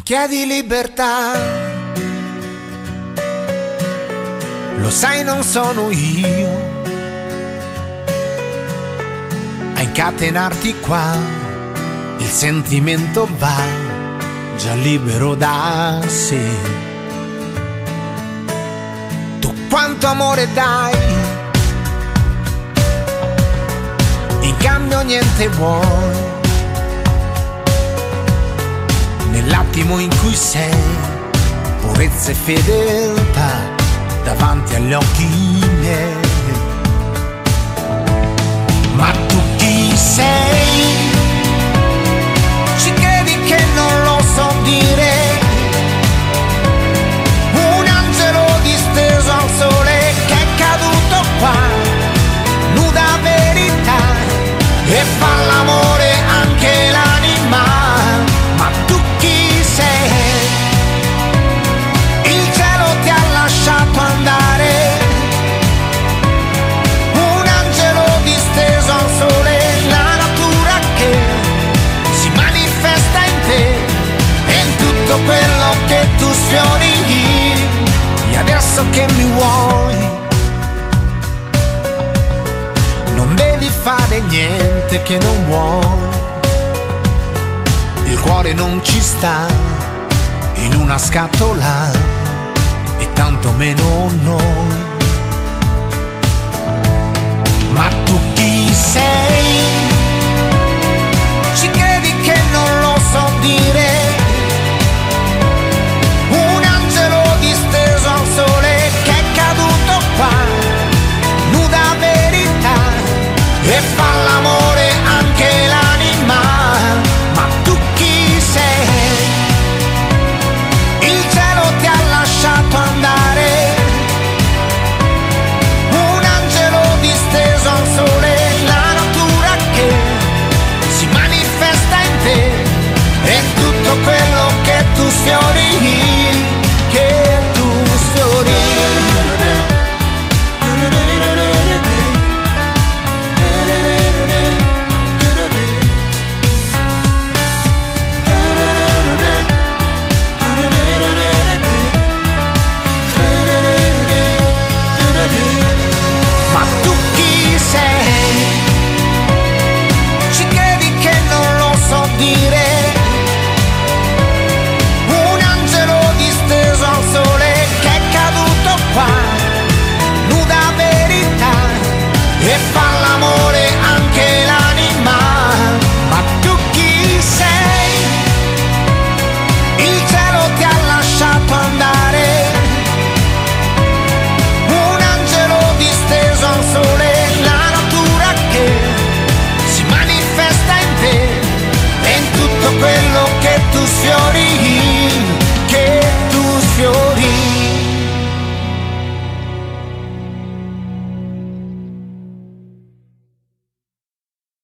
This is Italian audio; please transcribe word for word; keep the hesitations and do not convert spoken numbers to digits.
chiedi libertà, lo sai non sono io a incatenarti qua, il sentimento va già libero da sé. Tu quanto amore dai, in cambio niente vuoi, nell'attimo in cui sei, purezza e fedeltà davanti agli occhi miei. Ma tu chi sei? Ci credi che non lo so dire? Un angelo disteso al sole che è caduto qua, nuda verità, e fa l'amore anche l'anima. Ma tu chi sei? Il cielo ti ha lasciato andare, un angelo disteso al sole, la natura che si manifesta in te e in tutto quello che tu sfiori. E adesso che mi vuoi, non devi fare niente che non vuoi, il cuore non ci sta in una scatola e tanto meno noi. Ma tu chi sei?